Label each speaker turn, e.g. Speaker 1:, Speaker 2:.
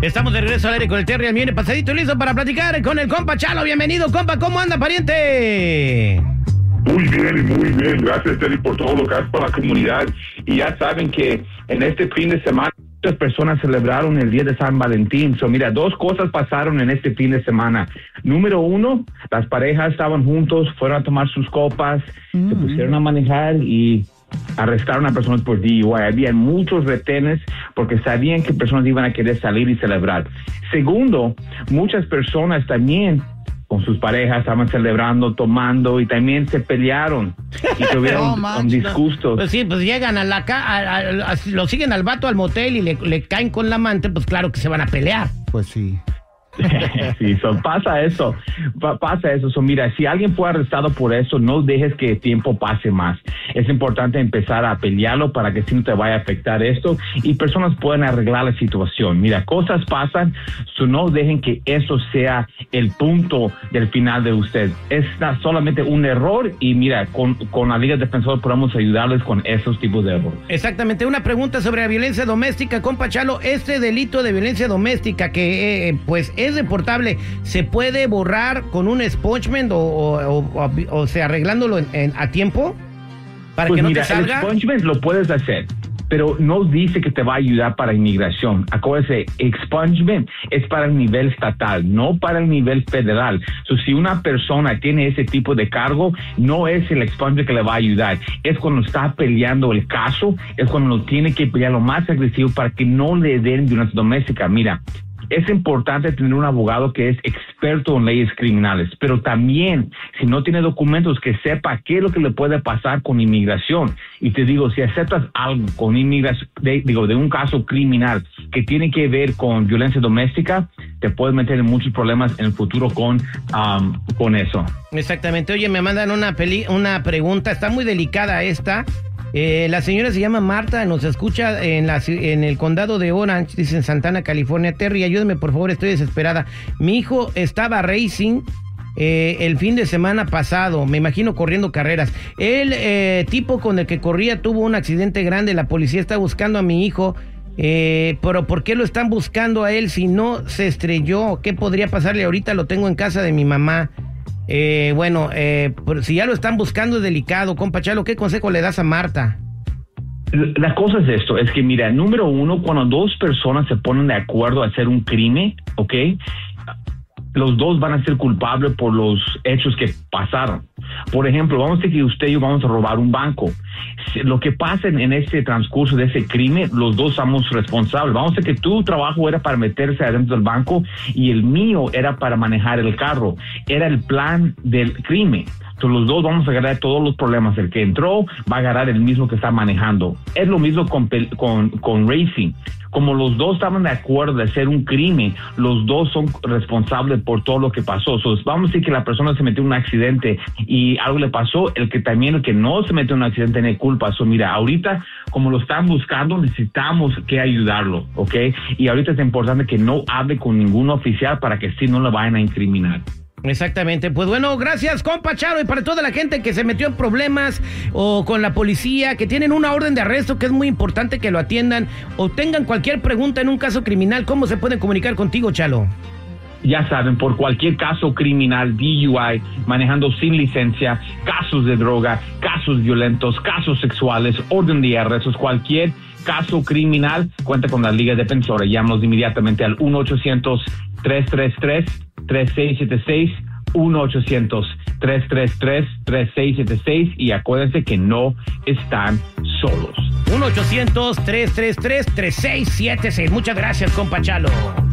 Speaker 1: Estamos de regreso al aire con el Terry Almiene, pasadito y listo para platicar con el compa Chalo. Bienvenido, compa. ¿Cómo anda, pariente?
Speaker 2: Muy bien. Gracias, Terry, por todo lo que haces para la comunidad. Y ya saben que en este fin de semana muchas personas celebraron el día de San Valentín. Mira, dos cosas pasaron en este fin de semana. Número uno, las parejas estaban juntos, fueron a tomar sus copas, se pusieron a manejar y arrestaron a personas por DUI. Había muchos retenes porque sabían que personas iban a querer salir y celebrar. Segundo, muchas personas también con sus parejas estaban celebrando, tomando y también se pelearon y tuvieron disgustos.
Speaker 1: Pues sí, pues llegan lo siguen al vato al motel y le caen con la amante, pues claro que se van a pelear.
Speaker 3: Pues sí.
Speaker 2: Sí, pasa eso. Mira, si alguien fue arrestado por eso, no dejes que el tiempo pase más. Es importante empezar a pelearlo para que si no te vaya a afectar esto y personas pueden arreglar la situación. Mira, cosas pasan, no dejen que eso sea el punto del final de usted. Es solamente un error y mira, con la Liga Defensora podemos ayudarles con esos tipos de errores.
Speaker 1: Exactamente. Una pregunta sobre la violencia doméstica, compa Chalo. Este delito de violencia doméstica que pues es deportable, ¿se puede borrar con un expungement o sea, arreglándolo a tiempo para
Speaker 2: pues
Speaker 1: que no
Speaker 2: mira,
Speaker 1: te salga?
Speaker 2: El expungement lo puedes hacer, pero no dice que te va a ayudar para inmigración. Acuérdese, expungement es para el nivel estatal, no para el nivel federal. Si una persona tiene ese tipo de cargo, no es el expungement que le va a ayudar. Es cuando está peleando el caso, es cuando lo tiene que pelear lo más agresivo para que no le den violencia doméstica. Mira, es importante tener un abogado que es experto en leyes criminales, pero también, si no tiene documentos, que sepa qué es lo que le puede pasar con inmigración. Y te digo, si aceptas algo con inmigración, de un caso criminal que tiene que ver con violencia doméstica, te puedes meter en muchos problemas en el futuro con eso.
Speaker 1: Exactamente. Oye, me mandan una pregunta, está muy delicada esta. La señora se llama Marta, nos escucha en el condado de Orange, dice en Santana, California. Terry, ayúdeme por favor, estoy desesperada. Mi hijo estaba racing el fin de semana pasado, me imagino corriendo carreras. El tipo con el que corría tuvo un accidente grande, la policía está buscando a mi hijo. Pero ¿por qué lo están buscando a él si no se estrelló? ¿Qué podría pasarle? Ahorita lo tengo en casa de mi mamá. Si ya lo están buscando es delicado, compa Chalo. ¿Qué consejo le das a Marta?
Speaker 2: La cosa es esto, es que mira, número uno, cuando dos personas se ponen de acuerdo a hacer un crimen, ¿ok? Los dos van a ser culpables por los hechos que pasaron. Por ejemplo, vamos a decir que usted y yo vamos a robar un banco. Lo que pasa en ese transcurso de ese crimen, los dos somos responsables. Vamos a decir que tu trabajo era para meterse adentro del banco y el mío era para manejar el carro. Era el plan del crimen. Entonces los dos vamos a agarrar todos los problemas. El que entró va a agarrar el mismo que está manejando. Es lo mismo con racing. Como los dos estaban de acuerdo de hacer un crimen, los dos son responsables por todo lo que pasó. Vamos a decir que la persona se metió en un accidente y algo le pasó, el que no se metió en un accidente tiene culpa. Mira, ahorita como lo están buscando, necesitamos que ayudarlo, ¿ok? Y ahorita es importante que no hable con ningún oficial para que sí no lo vayan a incriminar.
Speaker 1: Exactamente, pues bueno, gracias compa Charo, y para toda la gente que se metió en problemas o con la policía, que tienen una orden de arresto, que es muy importante que lo atiendan, o tengan cualquier pregunta en un caso criminal, ¿cómo se pueden comunicar contigo, Chalo?
Speaker 2: Ya saben, por cualquier caso criminal, DUI, manejando sin licencia, casos de droga, casos violentos, casos sexuales, orden de arrestos, cualquier caso criminal, cuenta con la Liga Defensora. Llámanos inmediatamente al 1-800-333-3676, 1-800-333-3676, y acuérdense que no están solos.
Speaker 1: 1-800-333-3676. Muchas gracias, compa Chalo.